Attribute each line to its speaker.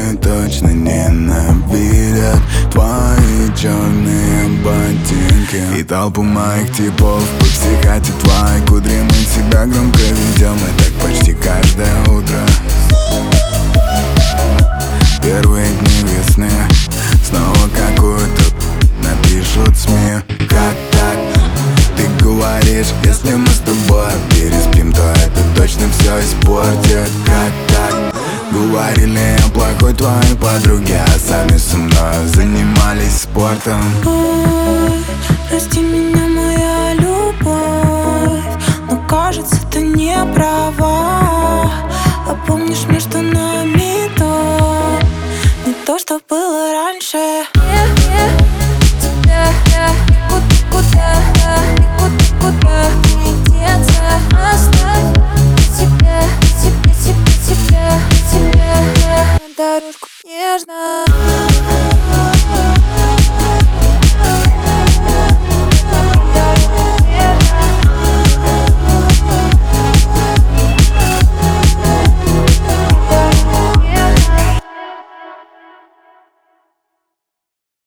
Speaker 1: Они точно ненавидят твои черные ботинки и толпу моих типов. По психоте твои кудри, мы себя громко ведем, и так почти каждое утро. Первые дни весны снова какую-то напишут СМИ. Как так? Ты говоришь, если мы с тобой переспим, то это точно все испортит. Как так? Говорили о плохой твоей подруге, а сами со мной занимались спортом.
Speaker 2: Ой, прости меня, моя любовь, но кажется, ты не права. А помнишь, между нами не то, что было раньше. Тебя никуда